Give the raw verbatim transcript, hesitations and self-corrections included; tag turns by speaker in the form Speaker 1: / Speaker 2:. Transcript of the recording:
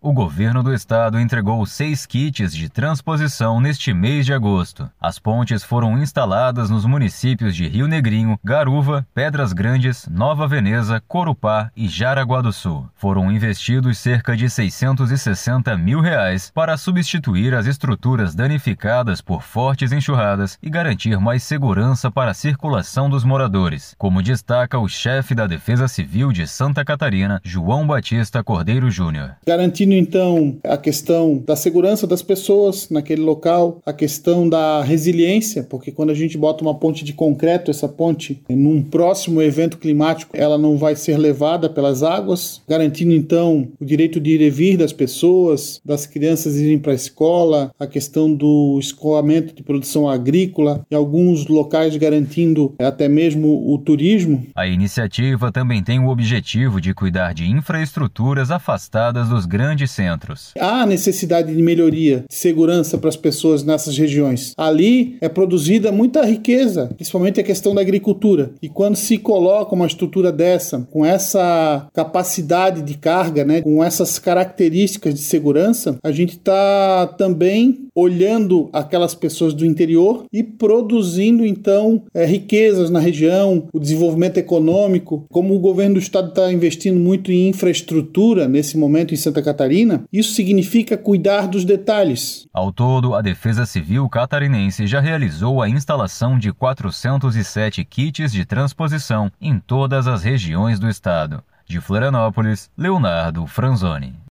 Speaker 1: o governo do estado entregou seis kits de transposição neste mês de agosto. As pontes foram instaladas nos municípios de Rio Negrinho, Garuva, Pedras Grandes, Nova Veneza, Corupá e Jaraguá do Sul. Foram investidos cerca de seiscentos e sessenta mil reais para substituir as estruturas danificadas por fortes enxurradas e garantir mais segurança para a circulação dos moradores, como destaca o chefe da Defesa Civil de Santa Catarina, João Batista Cordeiro Júnior.
Speaker 2: Garantindo então a questão da segurança das pessoas naquele local, a questão da resiliência, porque quando a gente bota uma ponte de concreto, essa ponte, num próximo evento climático, ela não vai ser levada pelas águas, garantindo então o direito de ir e vir das pessoas, das crianças irem para a escola, a questão do escoamento de produção agrícola, e alguns locais garantindo até mesmo o turismo.
Speaker 1: A iniciativa também tem o objetivo de cuidar de infraestruturas afastadas dos grandes centros.
Speaker 2: Há necessidade de melhoria de segurança para as pessoas nessas regiões. Ali é produzida muita riqueza, principalmente a questão da agricultura. E quando se coloca uma estrutura dessa, com essa capacidade de carga, né, com essas características de segurança, a gente está também olhando aquelas pessoas do interior e produzindo, então, é, riquezas na região, o desenvolvimento econômico. Como o governo do estado está investindo muito em infraestrutura nesse momento em Santa Catarina, isso significa cuidar dos detalhes.
Speaker 1: Ao todo, a Defesa Civil catarinense já realizou a instalação de quatrocentos e sete kits de transposição em todas as regiões do estado. De Florianópolis, Leonardo Franzoni.